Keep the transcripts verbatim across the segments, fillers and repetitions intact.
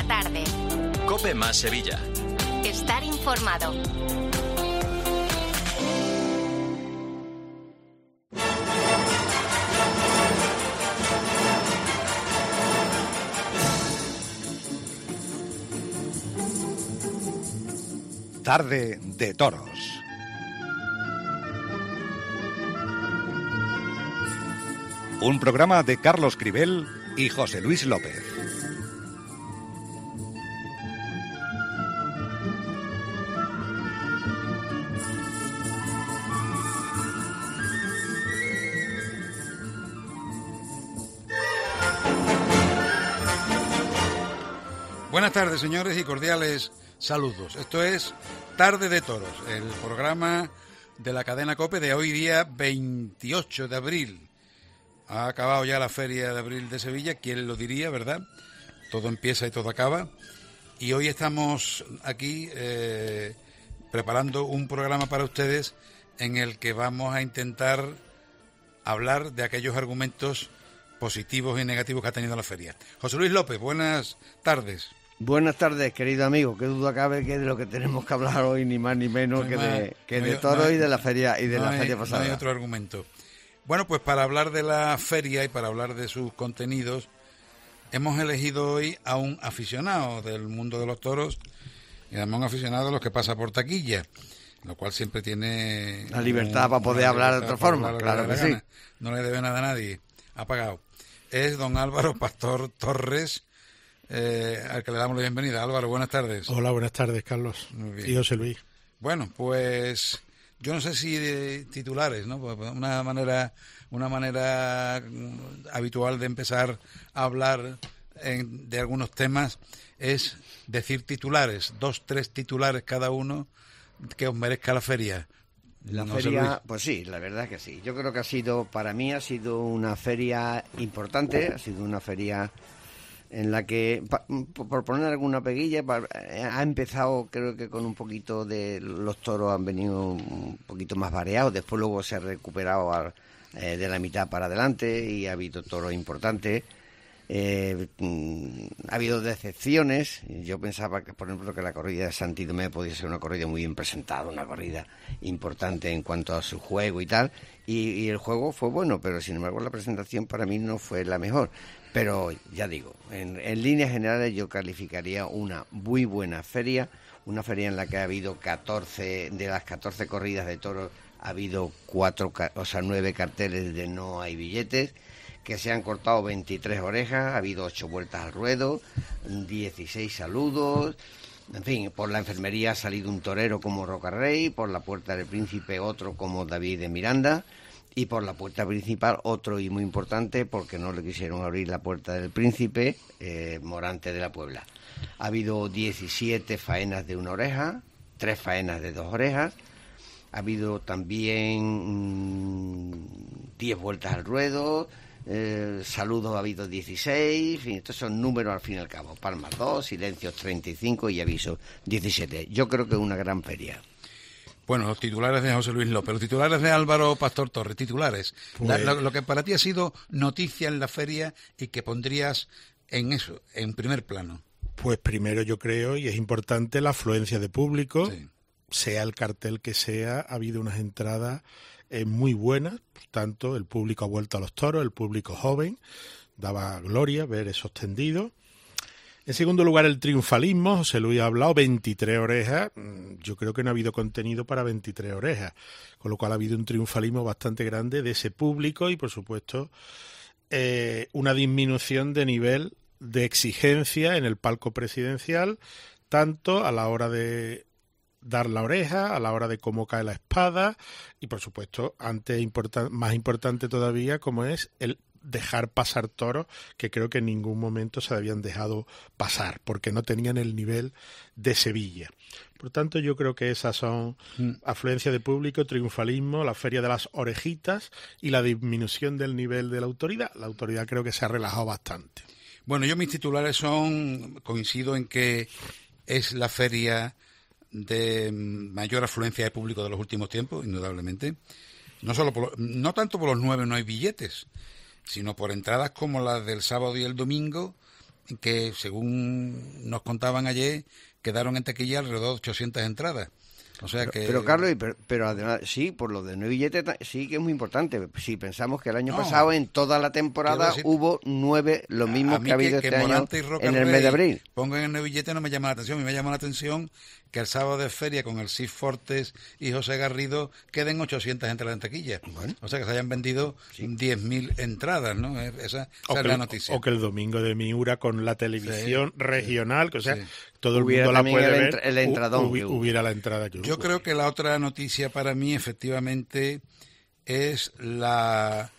tarde. COPE más Sevilla. Estar informado. Tarde de toros. Un programa de Carlos Cribel y José Luis López. Buenas tardes, señores, y cordiales saludos. Esto es Tarde de Toros, el programa de la cadena COPE de hoy día veintiocho de abril. Ha acabado ya la Feria de Abril de Sevilla, ¿quién lo diría, verdad? Todo empieza y todo acaba. Y hoy estamos aquí eh, preparando un programa para ustedes en el que vamos a intentar hablar de aquellos argumentos positivos y negativos que ha tenido la feria. José Luis López, buenas tardes. Buenas tardes, querido amigo. Qué duda cabe que de lo que tenemos que hablar hoy ni más ni menos no que, más, de, que no de toros no y de la feria y de no la hay, feria pasada. No hay otro argumento. Bueno, pues para hablar de la feria y para hablar de sus contenidos, hemos elegido hoy a un aficionado del mundo de los toros y además un aficionado de los que pasa por taquilla, lo cual siempre tiene la libertad un, para poder hablar de otra forma, claro que sí. No le debe nada a nadie, ha pagado. Es don Álvaro Pastor Torres, eh, al que le damos la bienvenida. Álvaro, buenas tardes. Hola, buenas tardes, Carlos. Muy bien. Y José Luis. Bueno, pues yo no sé si de titulares, ¿no? Una manera, una manera habitual de empezar a hablar en, de algunos temas es decir titulares, dos, tres titulares cada uno que os merezca la feria. La no feria, pues sí, la verdad que sí. Yo creo que ha sido, para mí ha sido una feria importante, ha sido una feria en la que, por poner alguna peguilla, ha empezado creo que con un poquito de, los toros han venido un poquito más variados, después luego se ha recuperado a, eh, de la mitad para adelante y ha habido toros importantes. Eh, ha habido decepciones. Yo pensaba que, por ejemplo, que la corrida de Santi Domé podía ser una corrida muy bien presentada, una corrida importante en cuanto a su juego y tal, y, y el juego fue bueno, pero sin embargo la presentación para mí no fue la mejor. Pero ya digo, en, en líneas generales yo calificaría una muy buena feria, una feria en la que ha habido catorce, de las catorce corridas de toros ha habido cuatro, o sea, nueve carteles de no hay billetes, que se han cortado veintitrés orejas, ha habido ocho vueltas al ruedo, dieciséis saludos, en fin, por la enfermería ha salido un torero como Rocarrey, por la Puerta del Príncipe otro como David de Miranda, y por la puerta principal otro y muy importante, porque no le quisieron abrir la Puerta del Príncipe, eh, Morante de la Puebla. Ha habido diecisiete faenas de una oreja, tres faenas de dos orejas, ha habido también mmm, diez vueltas al ruedo, Eh, saludos ha habido dieciséis, en fin, estos son números al fin y al cabo. Palmas dos, silencios treinta y cinco y avisos diecisiete. Yo creo que es una gran feria. Bueno, los titulares de José Luis López, los titulares de Álvaro Pastor Torres, titulares. Pues, la, lo, lo que para ti ha sido noticia en la feria y que pondrías en eso, en primer plano. Pues primero yo creo, y es importante, la afluencia de público, sí. Sea el cartel que sea, ha habido unas entradas Eh, muy buena, por tanto el público ha vuelto a los toros, el público joven, daba gloria ver esos tendidos. En segundo lugar, el triunfalismo, José Luis ha hablado, veintitrés orejas, yo creo que no ha habido contenido para veintitrés orejas, con lo cual ha habido un triunfalismo bastante grande de ese público y por supuesto eh, una disminución de nivel de exigencia en el palco presidencial, tanto a la hora de dar la oreja, a la hora de cómo cae la espada y por supuesto antes importan, más importante todavía como es el dejar pasar toros que creo que en ningún momento se habían dejado pasar porque no tenían el nivel de Sevilla. Por tanto yo creo que esas son mm. afluencia de público, triunfalismo, la feria de las orejitas y la disminución del nivel de la autoridad. La autoridad creo que se ha relajado bastante. Bueno, yo mis titulares son, coincido en que es la feria de mayor afluencia de público de los últimos tiempos, indudablemente. No solo por, no tanto por los nueve no hay billetes, sino por entradas como las del sábado y el domingo, que según nos contaban ayer, quedaron en taquilla alrededor de ochocientas entradas. O sea pero, que... pero Carlos, pero, pero además, sí, por lo de nueve billetes, sí que es muy importante. Si pensamos que el año no, pasado, en toda la temporada, decir, hubo nueve, lo mismo que ha habido que, este que año en el mes de abril. Pongan el nueve billete no me llama la atención. A mí me llama la atención que el sábado de feria con el Cis Fortes y José Garrido queden ochocientas entradas en taquilla. Bueno. O sea que se hayan vendido sí. diez mil entradas, ¿no? Esa, esa es la noticia. O que el domingo de Miura con la televisión sí, regional, que o sea, sí. todo el hubiera mundo la puede el ver, entra, el entradón hubi, hubiera la entrada que hubo. Yo creo que la otra noticia para mí, efectivamente, es la,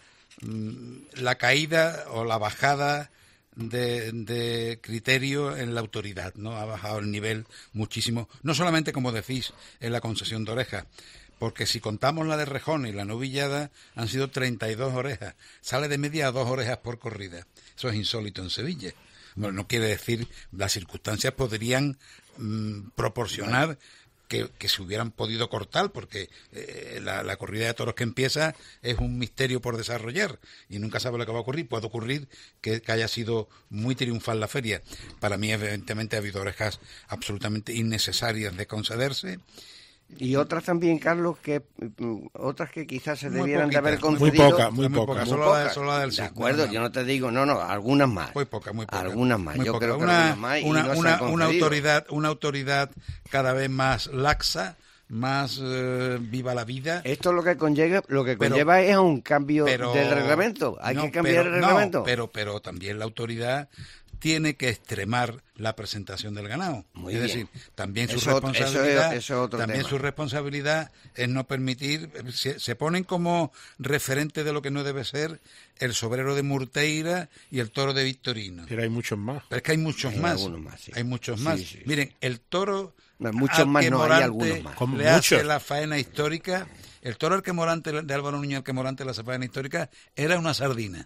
la caída o la bajada De, de criterio en la autoridad, ¿no? Ha bajado el nivel muchísimo, no solamente, como decís, en la concesión de orejas, porque si contamos la de Rejón y la novillada, han sido treinta y dos orejas, sale de media a dos orejas por corrida. Eso es insólito en Sevilla. Bueno, no quiere decir, las circunstancias podrían mmm, proporcionar Que, que se hubieran podido cortar, porque eh, la, la corrida de toros que empieza es un misterio por desarrollar y nunca sabe lo que va a ocurrir. Puede ocurrir que, que haya sido muy triunfal la feria. Para mí, evidentemente, ha habido orejas absolutamente innecesarias de concederse. Y otras también, Carlos, que otras que quizás se muy debieran poquita, de haber concedido. Muy pocas, muy, muy pocas. Poca, solo, poca. La, solo la del De acuerdo, no, yo no te digo, no, no, algunas más. Muy pocas, muy pocas. Algunas más, muy yo poca. creo que una, algunas más. Y una, no una, se han una autoridad, una autoridad cada vez más laxa, más eh, viva la vida. Esto lo que conlleva, lo que pero, conlleva es a un cambio pero, del reglamento. Hay no, que cambiar pero, el reglamento. No, pero, pero también la autoridad tiene que extremar la presentación del ganado. Muy es bien. decir, también su eso, responsabilidad, eso es, eso es otro también tema. su responsabilidad es no permitir, se, se ponen como referente de lo que no debe ser el sobrero de Murteira y el toro de Victorino. Pero hay muchos más. Pero es que hay muchos hay más. más sí. Hay muchos sí, más. Sí, sí. Miren, el toro no, muchos más no, Morante hay algunos más. le muchos. hace la faena histórica. El toro Alquemorante de Álvaro Núñez Alquemorante de la faena histórica era una sardina.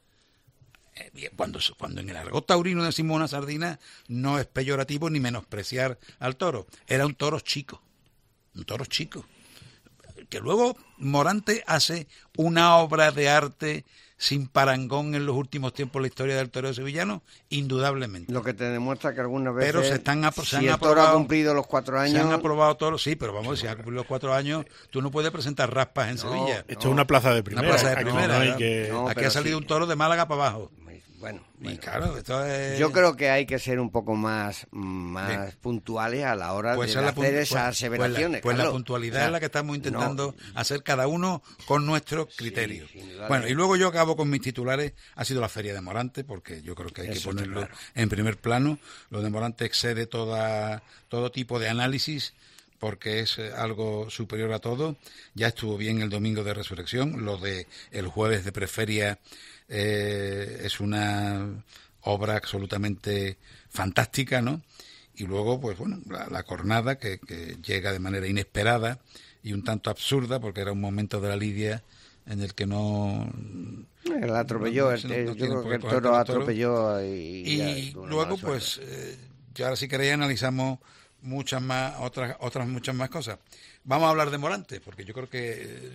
Cuando, cuando en el argot taurino decimos una sardina, no es peyorativo ni menospreciar al toro. Era un toro chico, un toro chico. Que luego Morante hace una obra de arte sin parangón en los últimos tiempos en la historia del toreo sevillano, indudablemente. Lo que te demuestra que algunas veces, pero se están se si han el aprobado, toro ha cumplido los cuatro años... Se han aprobado todos, sí, pero vamos, si ha cumplido los cuatro años, tú no puedes presentar raspas en no, Sevilla. Esto no, es una plaza de primera. Una plaza de primera. No, no hay que... no, Aquí ha salido sí. un toro de Málaga para abajo. Bueno, y bueno. claro, esto es... Yo creo que hay que ser un poco más, más Bien. puntuales a la hora pues de hacer pues, esas pues aseveraciones. La, pues Carlos. la puntualidad o sea, es la que estamos intentando no, hacer cada uno con nuestro criterio. Sí, bueno, y luego yo acabo con mis titulares. Ha sido la Feria de Morante, porque yo creo que hay Eso que ponerlo claro. en primer plano. Lo de Morante excede toda, todo tipo de análisis, porque es algo superior a todo. Ya estuvo bien el domingo de Resurrección. Lo de el jueves de Preferia eh, es una obra absolutamente fantástica, ¿no? Y luego, pues bueno, la, la cornada que, que llega de manera inesperada y un tanto absurda, porque era un momento de la lidia en el que no... El atropelló, no, no, no, yo creo que el toro atropelló y... Y luego, pues, eh, ya ahora si queréis analizamos muchas más, otras otras muchas más cosas. Vamos a hablar de Morante, porque yo creo que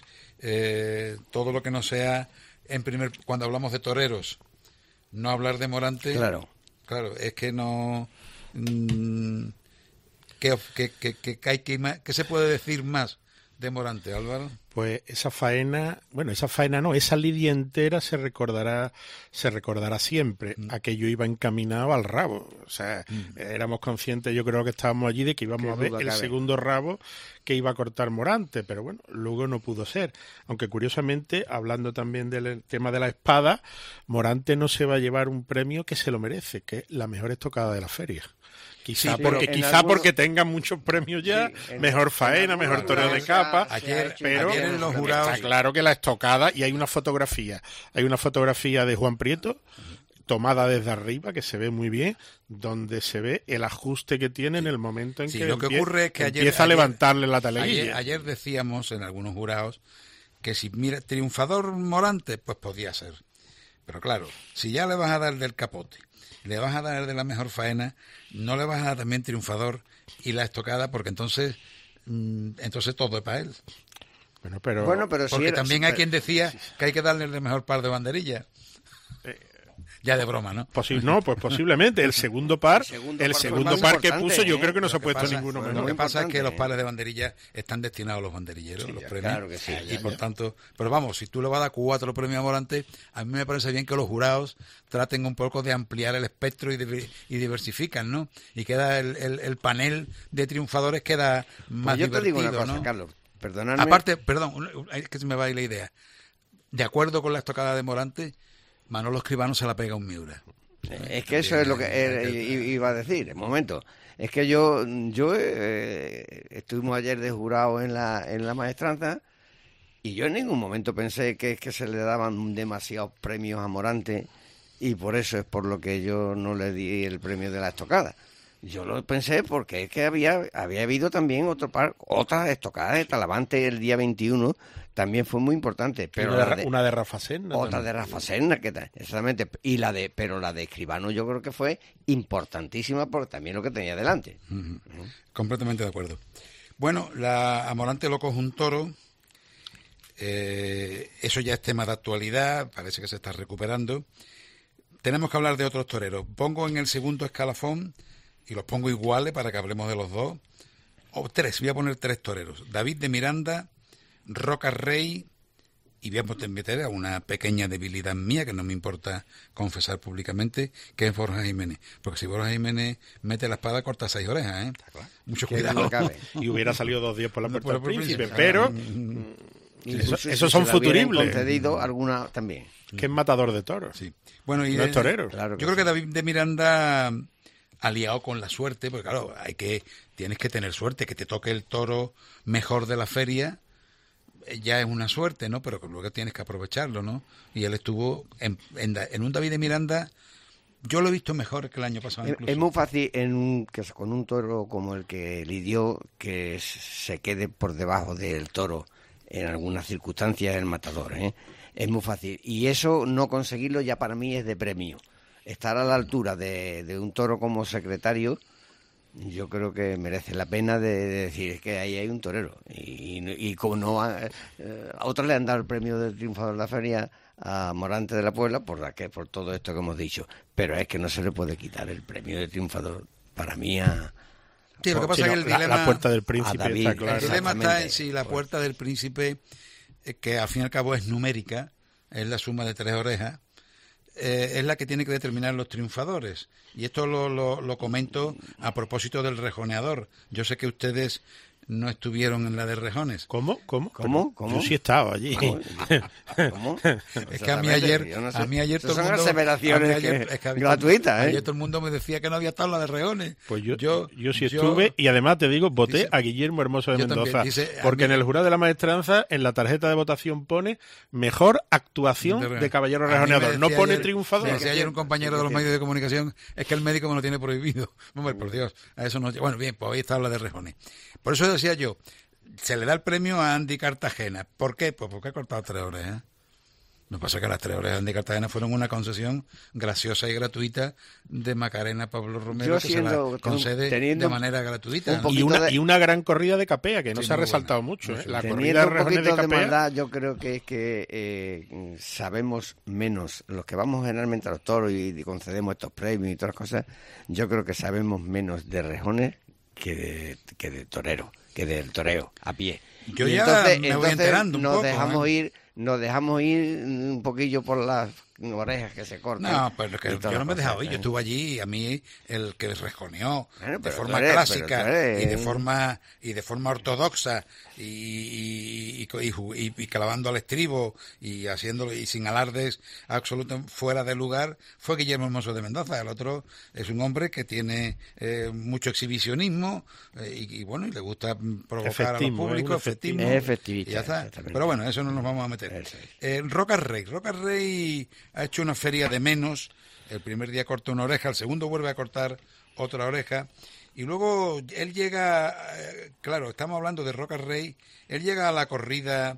eh, todo lo que no sea, en primer cuando hablamos de toreros, no hablar de Morante... Claro. Claro, es que no... Mmm, ¿qué, qué, qué, qué, qué, qué, ¿Qué se puede decir más de Morante, Álvaro? Pues esa faena, bueno, esa faena no, esa lidia entera se recordará, se recordará siempre. Mm. Aquello iba encaminado al rabo. O sea, mm. éramos conscientes, yo creo que estábamos allí de que íbamos a ver el cabe. segundo rabo que iba a cortar Morante, pero bueno, luego no pudo ser. Aunque curiosamente, hablando también del tema de la espada, Morante no se va a llevar un premio que se lo merece, que es la mejor estocada de la feria. Quizá, sí, porque, quizá algunos... porque tenga muchos premios ya, sí, mejor faena, mejor toreo de capa, ayer, pero ayer en los jurados... está claro que la estocada, y hay una fotografía, hay una fotografía de Juan Prieto, tomada desde arriba, que se ve muy bien, donde se ve el ajuste que tiene en el momento en sí, que, lo que empie- ocurre es que ayer, empieza a ayer, levantarle la taleguilla. Ayer, ayer decíamos en algunos jurados que si mira triunfador Morante, pues podía ser. Pero claro, si ya le vas a dar del capote, le vas a dar de la mejor faena, no le vas a dar también triunfador y la estocada, porque entonces mmm, entonces todo es para él. Bueno, pero, bueno, pero porque si era, también si, hay quien decía sí, sí. que hay que darle el mejor par de banderillas. Eh, ya de broma, ¿no? Posi- no, pues posiblemente. El segundo par, el segundo, el segundo par que puso, yo ¿eh? creo que no se ha puesto pasa, ninguno lo menos. que pasa es que los pares de banderillas están destinados a los banderilleros, Sí, los ya, premios. claro que sí, y ya, por ya. tanto, pero vamos, si tú le vas a dar cuatro premios a Morante, a mí me parece bien que los jurados traten un poco de ampliar el espectro y, de, y diversifican, ¿no? Y queda el, el, el panel de triunfadores queda más Pues yo divertido, te digo una cosa, ¿no? Carlos, perdonadme. Aparte, perdón, es que se me va a ir la idea. De acuerdo con la estocada de Morante, Manolo Escribano se la pega a un Miura. Es que eso es lo que eh, iba a decir. Un momento. Es que yo, yo eh, estuvimos ayer de jurado en la, en la maestranza y yo en ningún momento pensé que, que se le daban demasiados premios a Morante y por eso es por lo que yo no le di el premio de la estocada. Yo lo pensé porque es que había había habido también otro par, otras estocadas de Talavante el día veintiuno, también fue muy importante. Pero una, la de, de, una de Rafa Serna. Otra también. de Rafa Serna, que tal, exactamente. Y la de, pero la de Escribano yo creo que fue importantísima porque también lo que tenía delante. Uh-huh. Uh-huh. Completamente de acuerdo. Bueno, la a Morante lo coge un toro. Eh, eso ya es tema de actualidad, parece que se está recuperando. Tenemos que hablar de otros toreros. Pongo en el segundo escalafón y los pongo iguales para que hablemos de los dos. O tres, voy a poner tres toreros. David de Miranda, Roca Rey, y voy a meter a una pequeña debilidad mía, que no me importa confesar públicamente, que es Borja Jiménez. Porque si Borja Jiménez mete la espada, corta seis orejas, ¿eh? Mucho cuidado. Y hubiera salido dos días por la puerta por, del por príncipe, príncipe, pero... Incluso Eso, si esos son se le hubieran futuribles. concedido alguna también. Que es matador de toros. Sí. Bueno, y no es de, torero. Claro que yo creo sí. que David de Miranda ha liado con la suerte, porque claro, hay que tienes que tener suerte, que te toque el toro mejor de la feria, eh, ya es una suerte, ¿no? Pero luego tienes que aprovecharlo, ¿no? Y él estuvo en, en, en un David de Miranda, yo lo he visto mejor que el año pasado Es, incluso. es muy fácil en un, que con un toro como el que lidió, que se quede por debajo del toro en algunas circunstancias el matador, ¿eh? Es muy fácil. Y eso, no conseguirlo, ya para mí es de premio. Estar a la altura de, de un toro como secretario, yo creo que merece la pena de, de decir que ahí hay un torero. Y, y, y como no, a, eh, a otros le han dado el premio del triunfador de la feria a Morante de la Puebla por, la que, por todo esto que hemos dicho. Pero es que no se le puede quitar el premio de triunfador, para mí, a... Sí, lo que pasa Sí, es que no, el la, dilema... la puerta del príncipe David, está clara. El dilema está en si la Pues- puerta del príncipe, eh, que al fin y al cabo es numérica, es la suma de tres orejas, eh, es la que tiene que determinar los triunfadores. Y esto lo, lo, lo comento a propósito del rejoneador. Yo sé que ustedes no estuvieron en la de rejones. ¿Cómo? ¿Cómo? ¿Cómo? ¿Cómo? Yo sí he estado allí. ¿Cómo? Es que a mí ayer, Yo no sé. a mí ayer todo Esas el son mundo, aseveraciones a mí ayer- que- es que a mí- gratuitas, ¿eh? Ayer todo el mundo me decía que no había estado en la de rejones. Pues yo, yo, yo, sí yo- estuve y además te digo, voté Dice- a Guillermo Hermoso de yo también, Mendoza. dice, a porque mí- en el jurado de la maestranza, en la tarjeta de votación pone mejor actuación De re- de caballero A mí me rejoneador. No decía pone ayer- triunfador. Me decía ayer un compañero de los medios de comunicación, es que el médico me lo tiene prohibido. Hombre, por Dios, a eso no. Bueno, bien, pues ahí está la de rejones. Por eso decía yo, se le da el premio a Andy Cartagena. ¿Por qué? Pues porque ha cortado tres orejas. Lo que pasa es que las tres orejas de Andy Cartagena fueron una concesión graciosa y gratuita de Macarena Pablo Romero, Yo que siendo- se la concede teniendo de manera gratuita. un ¿no? poquito Y una, de- y una gran corrida de capea, que no Sí, se ha muy resaltado buena. mucho. Muy ¿eh? buena. La corrida Teniendo de un rejones poquito de de capea. maldad, yo creo que es que eh, sabemos menos, los que vamos generalmente a los toros y, y concedemos estos premios y todas las cosas, yo creo que sabemos menos de rejones que de, que de torero, que del toreo a pie. Yo Y ya entonces, me voy entonces enterando un nos poco, dejamos ¿eh? ir, nos dejamos ir un poquillo por las orejas que se cortan. No, pero que y yo todas no me he las dejado cosas, ir, yo ¿eh? estuve allí y a mí el que rejoneó Bueno, de pero forma tú eres- clásica pero tú eres- y de forma y de forma ortodoxa y, y, y, y, y- y clavando al estribo y haciéndolo y sin alardes absolutamente fuera de lugar fue Guillermo Hermoso de Mendoza. El otro es un hombre que tiene eh, mucho exhibicionismo eh, y, y bueno y le gusta provocar Efectismo, a los públicos, ¿eh? Un efectismo. efectismo, Es efectivista, y ya está. exactamente. Pero bueno, eso no nos vamos a meter. Eso es. Eh, Roca Rey. Roca Rey ha hecho una feria de menos. El primer día corta una oreja, el segundo vuelve a cortar otra oreja. Y luego él llega, eh, claro, estamos hablando de Roca Rey, él llega a la corrida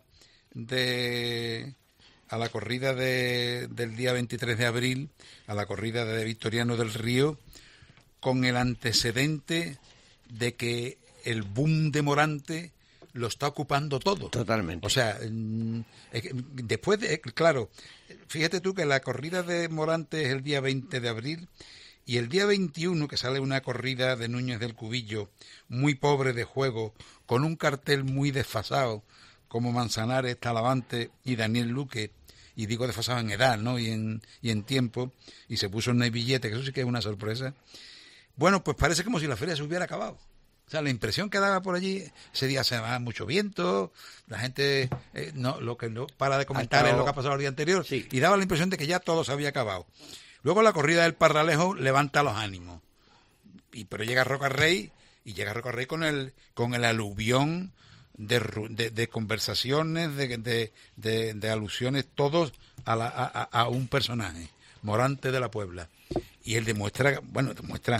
de a la corrida de, del día veintitrés de abril, a la corrida de Victoriano del Río, con el antecedente de que el boom de Morante lo está ocupando todo. Totalmente. O sea, después de, claro, fíjate tú que la corrida de Morante es el día veinte de abril y el día veintiuno, que sale una corrida de Núñez del Cubillo muy pobre de juego, con un cartel muy desfasado, como Manzanares, Talavante y Daniel Luque, y digo desfasado en edad, ¿no? Y en, y en tiempo, y se puso en el billete, que eso sí que es una sorpresa. Bueno, pues parece como si la feria se hubiera acabado. O sea, la impresión que daba por allí, ese día se daba mucho viento, la gente eh, no lo que no para de comentar estado... es lo que ha pasado el día anterior, sí. Y daba la impresión de que ya todo se había acabado. Luego la corrida del Parralejo levanta los ánimos, y pero llega Roca Rey, y llega Roca Rey con el, con el aluvión de, de, de conversaciones, de, de, de, de alusiones, todos a, la, a, a un personaje, Morante de la Puebla. Y él demuestra, bueno, demuestra...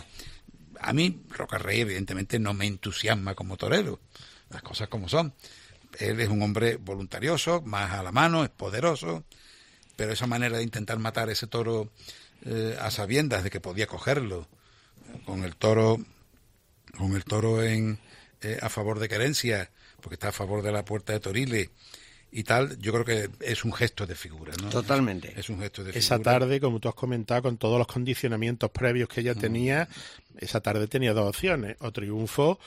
A mí, Roca Rey, evidentemente, no me entusiasma como torero. Las cosas como son. Él es un hombre voluntarioso, más a la mano, es poderoso, pero esa manera de intentar matar ese toro eh, a sabiendas de que podía cogerlo, con el toro, con el toro en eh, a favor de Querencia, porque está a favor de la Puerta de Toriles, y tal, yo creo que es un gesto de figura, ¿no? Totalmente. Es un gesto de figura. Esa tarde, como tú has comentado, con todos los condicionamientos previos que ella tenía, esa tarde tenía dos opciones, o triunfo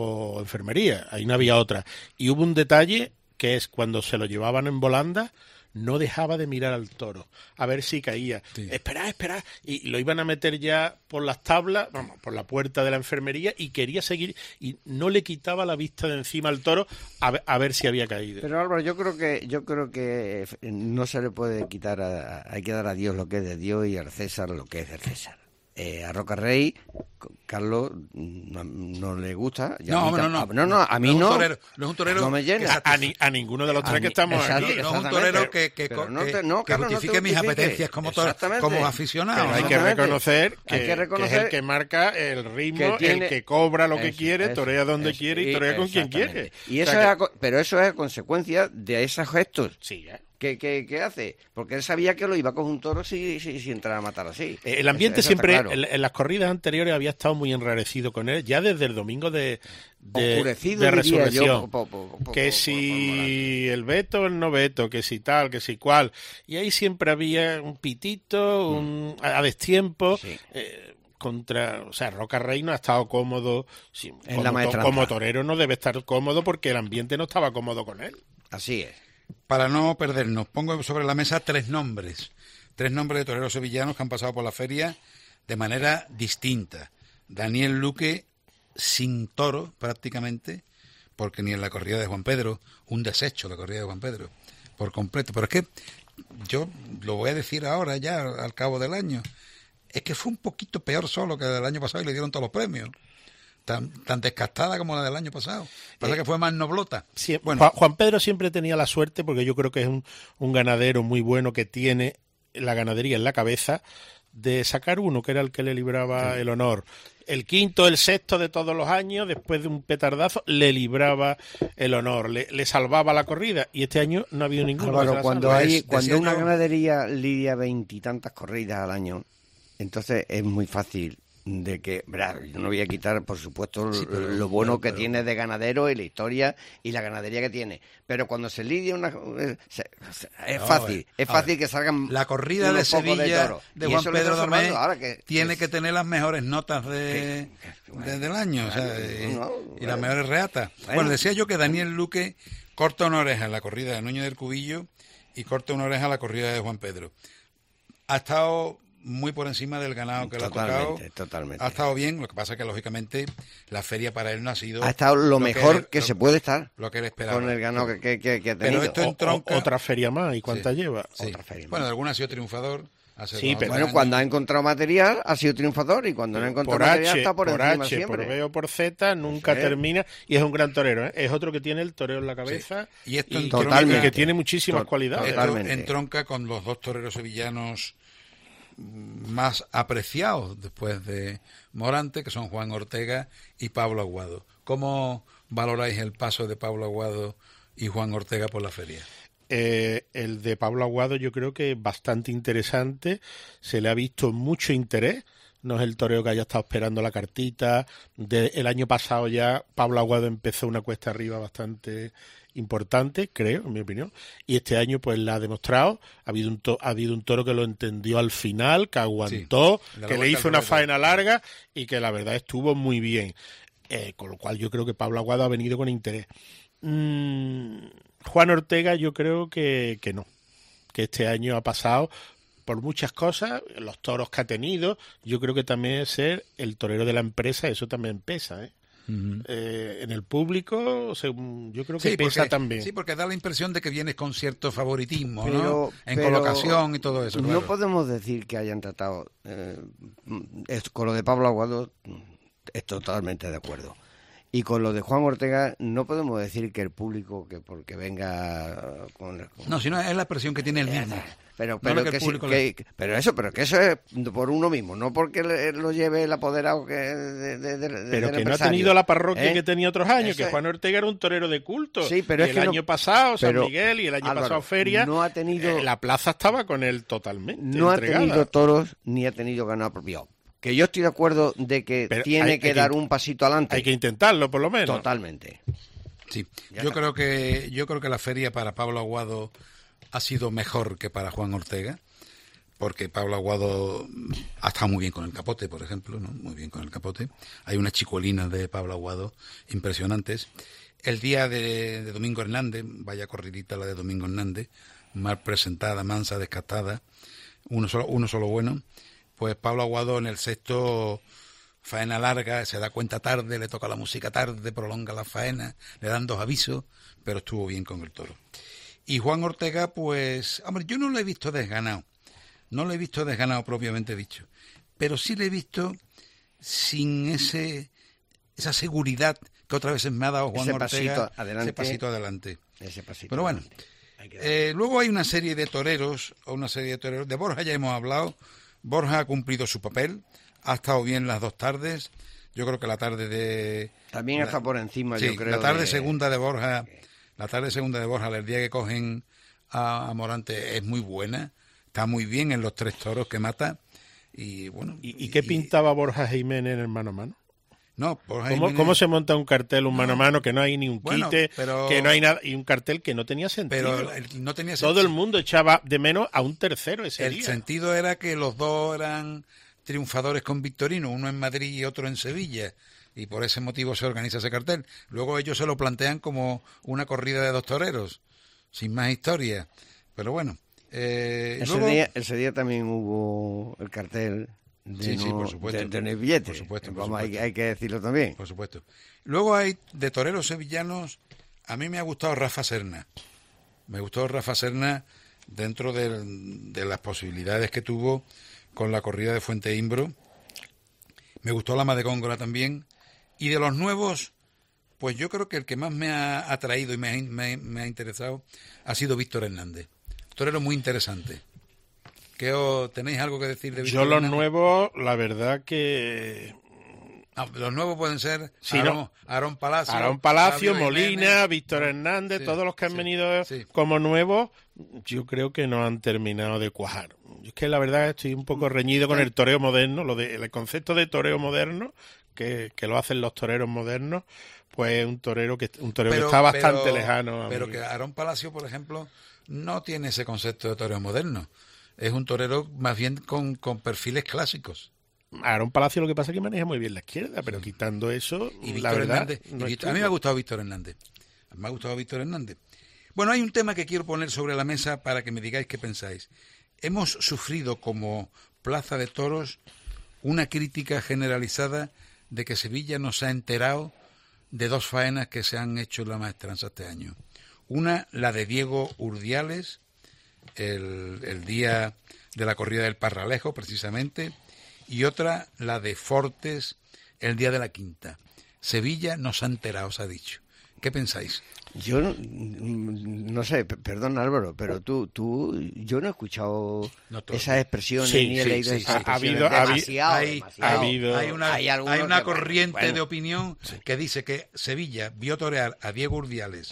o enfermería, ahí no había otra. Y hubo un detalle que es cuando se lo llevaban en volanda, no dejaba de mirar al toro, a ver si caía. Sí. Esperá, esperá, y lo iban a meter ya por las tablas, vamos, por la puerta de la enfermería, y quería seguir, y no le quitaba la vista de encima al toro a ver, a ver si había caído. Pero Álvaro, yo creo que yo creo que no se le puede quitar, a, hay que dar a Dios lo que es de Dios y al César lo que es del César. Eh, a Roca Rey, Carlos no, no le gusta. No, no, no, no, no, a mí no. No es un torero, no, es un torero no me llena. A, a, ni, a ninguno de los tres a que estamos exacto, aquí. No es un torero que, que, no te, no, que Carlos, justifique no mis apetencias como, toro, como aficionado. Pero hay que reconocer que, hay que, reconocer que es el que marca el ritmo, que tiene, el que cobra lo que eso, quiere, eso, torea donde eso, quiere y torea con quien quiere. Y eso o sea, es, que, pero eso es consecuencia de esos gestos. Sí, ¿eh? ¿Qué, qué, ¿Qué hace? Porque él sabía que lo iba con un toro si, si, si entrara a matar así. El ambiente eso, eso siempre, claro. en, en las corridas anteriores había estado muy enrarecido con él, ya desde el domingo de, de, de Resurrección. Yo, po, po, po, po, que po, si po, el veto, el no veto, que si tal, que si cual. Y ahí siempre había un pitito, un, mm. a, a destiempo. Sí. Eh, contra, o sea, Roca Rey no ha estado cómodo. Sí, en como, la to, como torero no debe estar cómodo porque el ambiente no estaba cómodo con él. Así es. Para no perdernos, pongo sobre la mesa tres nombres, tres nombres de toreros sevillanos que han pasado por la feria de manera distinta. Daniel Luque, sin toro prácticamente, porque ni en la corrida de Juan Pedro, un desecho la corrida de Juan Pedro, por completo. Pero es que yo lo voy a decir ahora ya, al cabo del año, es que fue un poquito peor solo que el año pasado y le dieron todos los premios. Tan, tan descastada como la del año pasado. Pasa eh, que fue más noblota. Sí, bueno. Juan Pedro siempre tenía la suerte, porque yo creo que es un, un ganadero muy bueno que tiene la ganadería en la cabeza, de sacar uno, que era el que le libraba sí. el honor. El quinto, el sexto de todos los años, después de un petardazo, le libraba el honor, le, le salvaba la corrida. Y este año no ha habido ninguno. Claro, cuando, hay, cuando una yo... ganadería lidia veintitantas corridas al año, entonces es muy fácil de que, verdad, yo no voy a quitar, por supuesto, sí, pero, lo bueno pero, pero, que tiene de ganadero y la historia y la ganadería que tiene. Pero cuando se lidia una... Es, es fácil, no, es fácil que salgan... La corrida de Sevilla de, de Juan Pedro Domé que, tiene que, que tener las mejores notas de, que, bueno, de del año, bueno, o sea, y, no, y las mejores reatas. Bueno. bueno, decía yo que Daniel Luque corta una oreja en la corrida de Núñez del Cubillo y corta una oreja en la corrida de Juan Pedro. Ha estado... muy por encima del ganado que totalmente, le ha tocado. Totalmente. Ha estado bien, lo que pasa es que, lógicamente, la feria para él no ha sido... Ha estado lo, lo mejor que, él, que lo, se puede estar. Lo que él esperaba. Con el ganado que, que, que, que ha tenido. Pero esto entronca... O, otra feria más, ¿y cuánta sí, lleva? Sí. Otra feria bueno, más. alguna ha sido triunfador. Sí, pero bueno, cuando ha encontrado material ha sido triunfador y cuando no ha encontrado por material H, está por, por encima H, siempre. Por B o por Z nunca sí. termina y es un gran torero, ¿eh? Es otro que tiene el torero en la cabeza sí. y, esto y totalmente, que tiene muchísimas to- cualidades. Esto entronca con los dos toreros sevillanos más apreciados después de Morante, que son Juan Ortega y Pablo Aguado. ¿Cómo valoráis el paso de Pablo Aguado y Juan Ortega por la feria? Eh, el de Pablo Aguado yo creo que es bastante interesante, se le ha visto mucho interés, no es el torero que haya estado esperando la cartita. De, el año pasado ya Pablo Aguado empezó una cuesta arriba bastante importante, creo, en mi opinión, y este año pues la ha demostrado. Ha habido un, to, ha habido un toro que lo entendió al final, que aguantó, sí, que le hizo una faena larga y que la verdad estuvo muy bien. Eh, con lo cual yo creo que Pablo Aguado ha venido con interés. Mm, Juan Ortega yo creo que, que no, que este año ha pasado por muchas cosas, los toros que ha tenido, yo creo que también es ser el torero de la empresa, eso también pesa, ¿eh? Uh-huh. Eh, en el público, o sea, yo creo que sí, pesa porque, también. Sí, porque da la impresión de que vienes con cierto favoritismo, pero, ¿no? En pero colocación y todo eso. No claro. podemos decir que hayan tratado, eh, con lo de Pablo Aguado, es totalmente de acuerdo. Y con lo de Juan Ortega no podemos decir que el público, que porque venga con... con... No, sino es la presión que tiene el mismo. Pero, pero, no que que sí, le... que, pero eso, pero que eso es por uno mismo, no porque le, lo lleve el apoderado que de, de, de, pero del que no ha tenido la parroquia ¿eh? que tenía otros años, eso que Juan Ortega era un torero de culto. Sí, pero y es el que año no, pasado San pero, Miguel y el año Álvaro, pasado Feria, no ha tenido, eh, la plaza estaba con él totalmente no entregada. Ha tenido toros ni ha tenido ganado propio. Que yo estoy de acuerdo de que pero tiene hay, que hay dar que, un pasito adelante. Hay que intentarlo, por lo menos. Totalmente. Sí, ya yo está. creo que yo creo que la feria para Pablo Aguado ha sido mejor que para Juan Ortega, porque Pablo Aguado ha estado muy bien con el capote, por ejemplo, ¿no? Muy bien con el capote. Hay unas chicuelinas de Pablo Aguado impresionantes. El día de, de Domingo Hernández, vaya corridita la de Domingo Hernández, mal presentada, mansa, descartada, uno solo, uno solo bueno. Pues Pablo Aguado en el sexto, faena larga, se da cuenta tarde, le toca la música tarde, prolonga la faena, le dan dos avisos, pero estuvo bien con el toro. Y Juan Ortega, pues, hombre, yo no lo he visto desganado, no lo he visto desganado propiamente dicho, pero sí le he visto sin ese esa seguridad que otras veces me ha dado Juan ese Ortega, pasito adelante, ese pasito adelante. Ese pasito pero bueno, adelante. Eh, luego hay una serie de toreros, o una serie de toreros, de Borja ya hemos hablado. Borja ha cumplido su papel, ha estado bien las dos tardes. Yo creo que la tarde de... También está por encima, sí, yo creo. La tarde de... segunda de Borja, la tarde segunda de Borja, el día que cogen a, a Morante es muy buena. Está muy bien en los tres toros que mata. Y bueno. ¿Y, y qué pintaba Borja Jiménez en el mano a mano? No, Borja ¿Cómo, Jiménez... ¿Cómo se monta un cartel, un mano a mano, que no hay ni un bueno, quite, pero... que no hay nada, y un cartel que no tenía sentido? Pero no tenía sentido. Todo el mundo echaba de menos a un tercero ese el día. El sentido era que los dos eran triunfadores con Victorino, uno en Madrid y otro en Sevilla, y por ese motivo se organiza ese cartel. Luego ellos se lo plantean como una corrida de dos toreros, sin más historia. Pero bueno. Eh, ese, luego... día, ese día también hubo el cartel... De sí, no, sí, por supuesto. De, de no billetes. Por supuesto, por Vamos, supuesto. Hay, hay que decirlo también. Por supuesto. Luego hay de toreros sevillanos, a mí me ha gustado Rafa Serna. Me gustó Rafa Serna dentro de, de las posibilidades que tuvo con la corrida de Fuente Imbro. Me gustó Lama de Góngora también. Y de los nuevos, pues yo creo que el que más me ha atraído y me ha, me, me ha interesado ha sido Víctor Hernández. Torero muy interesante. ¿Qué os, ¿Tenéis algo que decir de Víctor Yo los Hernández? nuevos, la verdad que... Ah, los nuevos pueden ser sí, Aarón, no. Aarón Palacio, Aarón Palacio, Fabio Molina, Jiménez, Víctor Hernández, sí, todos los que han sí, venido sí. como nuevos, yo creo que no han terminado de cuajar. Es que la verdad estoy un poco reñido con el toreo moderno, lo de, el concepto de toreo moderno, que, que lo hacen los toreros modernos, pues un torero que un torero pero, que está bastante pero, lejano. A pero mí. que Aarón Palacio, por ejemplo, no tiene ese concepto de toreo moderno. Es un torero más bien con, con perfiles clásicos. Aarón Palacio lo que pasa es que maneja muy bien la izquierda, pero quitando eso, y la verdad... Hernández, no y Víctor, a mí me ha gustado Víctor Hernández. Me ha gustado Víctor Hernández. Bueno, hay un tema que quiero poner sobre la mesa para que me digáis qué pensáis. Hemos sufrido como Plaza de Toros una crítica generalizada de que Sevilla no se ha enterado de dos faenas que se han hecho en la maestranza este año. Una, la de Diego Urdiales, el, el día de la corrida del Parralejo, precisamente, y otra, la de Fortes, el día de la Quinta. Sevilla no se ha enterado, se ha dicho. ¿Qué pensáis? Yo no, no sé, perdón Álvaro, pero tú, tú, yo no he escuchado no esas expresiones sí, ni he sí, leído sí, esas sí. expresiones. Ha habido, demasiado, hay, demasiado. Ha habido, hay una, hay hay una que, corriente bueno, de opinión sí. que dice que Sevilla vio torear a Diego Urdiales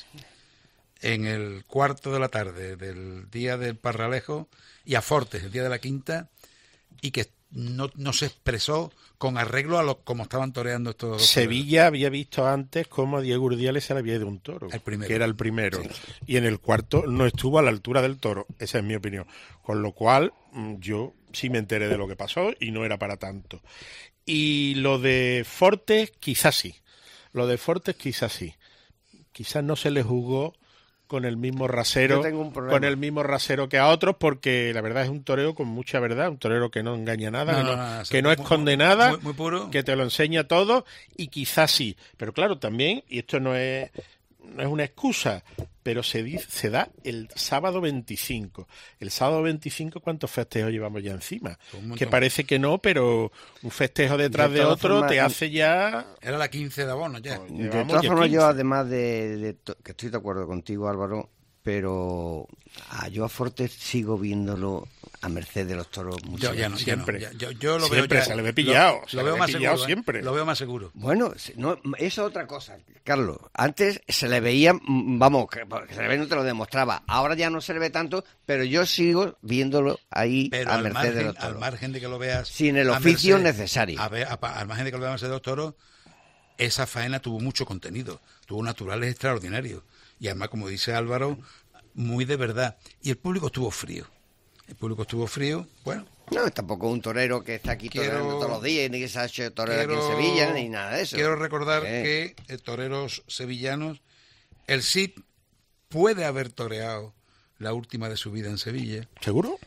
en el cuarto de la tarde del día del Parralejo y a Fortes el día de la Quinta y que no, no se expresó con arreglo a lo como estaban toreando estos dos Sevilla toreros. Había visto antes cómo a Diego Urdiales se le había ido un toro, el primero. que era el primero, sí. Y en el cuarto no estuvo a la altura del toro, esa es mi opinión, con lo cual yo sí me enteré de lo que pasó y no era para tanto. Y lo de Fortes quizás sí, lo de Fortes quizás sí, quizás no se le jugó con el mismo rasero, con el mismo rasero que a otros, porque la verdad es un torero con mucha verdad, un torero que no engaña nada, no, que no, no, no, que no esconde muy, nada, muy, muy puro. Que te lo enseña todo, y quizás sí, pero claro, también, y esto no es no es una excusa, pero se dice, se da el sábado veinticinco. El sábado veinticinco, ¿cuántos festejos llevamos ya encima? Que parece que no, pero un festejo detrás de, de otro formas, te hace ya... Era la quince de abono ya. Pues, de todas formas, yo además de, de to... que estoy de acuerdo contigo, Álvaro, pero a yo a Fortes sigo viéndolo a merced de los toros mucho. Yo ya no, siempre. Ya no, ya, yo, yo lo siempre veo ya, se le ve pillado. Lo, lo veo más pillado seguro, siempre. ¿eh? Lo veo más seguro. Bueno, no, eso es otra cosa, Carlos. Antes se le veía, vamos, que se le ve no te lo demostraba. Ahora ya no se le ve tanto, pero yo sigo viéndolo ahí pero a merced margen, de los toros. Al margen de que lo veas... Sin el oficio merced, necesario. A ver, a, al margen de que lo veas a merced de los toros, esa faena tuvo mucho contenido. Tuvo naturales extraordinarios. Y además, como dice Álvaro, muy de verdad. Y el público estuvo frío. El público estuvo frío, bueno... No, tampoco un torero que está aquí quiero, toreando todos los días, ni que se ha hecho torero quiero, aquí en Sevilla, ni nada de eso. Quiero recordar eh. que eh, toreros sevillanos, el Cid puede haber toreado la última de su vida en Sevilla. ¿Seguro?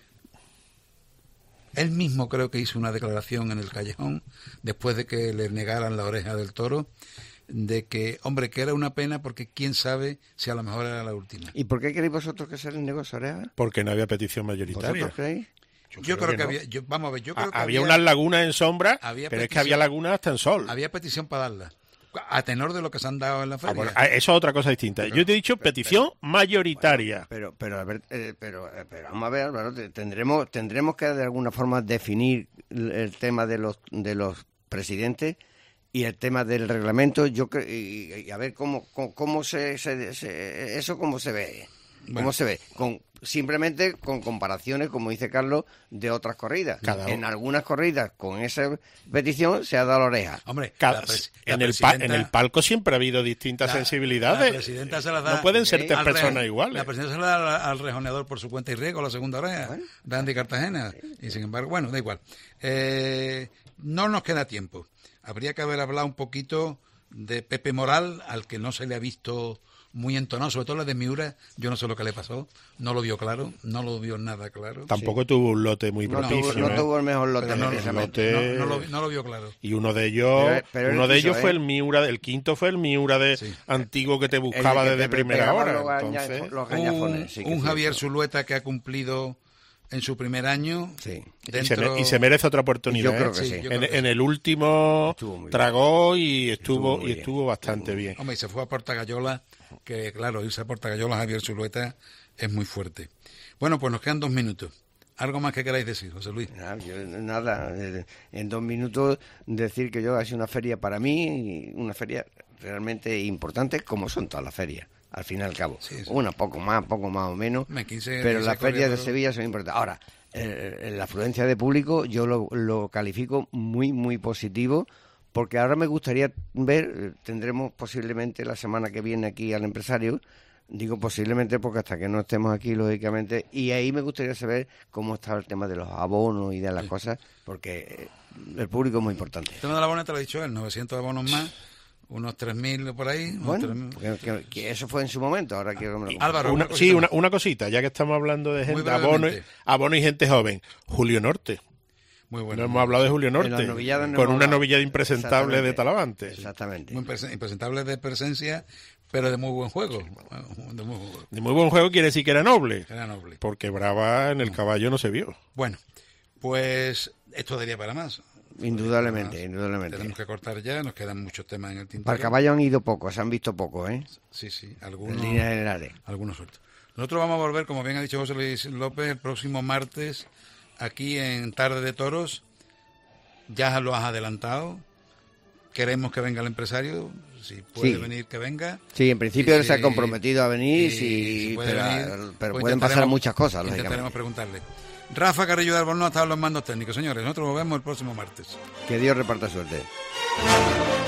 Él mismo creo que hizo una declaración en el callejón, después de que le negaran la oreja del toro, de que, hombre, que era una pena porque quién sabe si a lo mejor era la última. ¿Y por qué queréis vosotros que se les negó esa oreja? Porque no había petición mayoritaria. ¿Vosotros creéis? Yo, yo creo, creo que, que no. había, yo, vamos a ver, yo creo a, que había, había unas lagunas en sombra, pero petición, es que había lagunas hasta en sol. Había petición para darla, a tenor de lo que se han dado en la feria. Ah, bueno, eso es otra cosa distinta. Pero, yo te he dicho pero, petición pero, mayoritaria. Pero, pero, pero, eh, pero, eh, pero vamos a ver, Álvaro, tendremos, tendremos que de alguna forma definir el tema de los, de los presidentes y el tema del reglamento. Yo creo y, y a ver cómo, cómo, cómo se, se, se, eso cómo se ve, cómo bueno. se ve con simplemente con comparaciones, como dice Carlos, de otras corridas. Cada en algunas corridas, con esa petición, se ha dado la oreja. Hombre, Cada, la la en, el pa, en el palco siempre ha habido distintas la, sensibilidades. La presidenta se la da, no pueden ser tres personas re, iguales. La presidenta se la da al rejoneador por su cuenta y riesgo, la segunda oreja, bueno, de Andy Cartagena. Sí. Y sin embargo, bueno, da igual. Eh, no nos queda tiempo. Habría que haber hablado un poquito de Pepe Moral, al que no se le ha visto muy entonado, sobre todo la de Miura, yo no sé lo que le pasó, no lo vio claro, no lo vio nada claro. Tampoco sí. tuvo un lote muy propicio. No, no, no tuvo el mejor lote, no, precisamente. lote... No, no, lo, no lo vio claro. Y uno de ellos, pero, pero uno de quiso, ellos ¿eh? fue el Miura, el quinto fue el Miura de sí. antiguo que te buscaba que desde te primera hora. Los Entonces, los un, sí un Javier Zulueta que ha cumplido en su primer año. Sí. Dentro... Y, se me, y se merece otra oportunidad. Yo creo que ¿eh? sí. En, creo que en sí. el último tragó y estuvo, estuvo y estuvo bien. bastante bien. Hombre, y se fue a Portagayola, que claro, irse a Portagayola Javier Zulueta es muy fuerte. Bueno, pues nos quedan dos minutos. ¿Algo más que queráis decir, José Luis? Nada, yo, nada, en dos minutos decir que yo ha sido una feria para mí, una feria realmente importante, como son todas las ferias. Al fin y al cabo, sí, sí. una poco más, poco más o menos, quince, pero quince las ferias de todo. Sevilla son importantes. Ahora, eh, la afluencia de público yo lo, lo califico muy, muy positivo, porque ahora me gustaría ver, tendremos posiblemente la semana que viene aquí al empresario, digo posiblemente porque hasta que no estemos aquí, lógicamente, y ahí me gustaría saber cómo está el tema de los abonos y de las sí. cosas, porque el público es muy importante. El tema de la abona te lo he dicho él, novecientos abonos más. Unos tres mil por ahí. Bueno, que, que, que eso fue en su momento, ahora quiero que me lo Álvaro, una, una sí, una, una cosita, ya que estamos hablando de gente, abono, abono y gente joven. Julio Norte. Muy bueno. No hemos hablado de Julio Norte, no con una novillada impresentable de Talavante. Exactamente. Muy impresentable de presencia, pero de muy buen juego. De muy, de muy buen juego quiere decir que era noble. Era noble. Porque brava en el caballo no se vio. Bueno, pues esto daría para más. Indudablemente, más. indudablemente. Tenemos que cortar ya, nos quedan muchos temas en el tintero. Para el caballo han ido pocos, se han visto pocos, ¿eh? Sí, sí, algunos. En líneas generales. Algunos sueltos. Nosotros vamos a volver, como bien ha dicho José Luis López, el próximo martes, aquí en Tarde de Toros. Ya lo has adelantado. Queremos que venga el empresario, si puede sí. venir, que venga. Sí, en principio él si, se ha comprometido a venir, y, sí, si puede pero, venir, pero pues pueden pasar muchas cosas, intentaremos lógicamente. preguntarle. Rafa Carrillo de Albornoz ha estado en los mandos técnicos. Señores, nosotros nos vemos el próximo martes. Que Dios reparta suerte.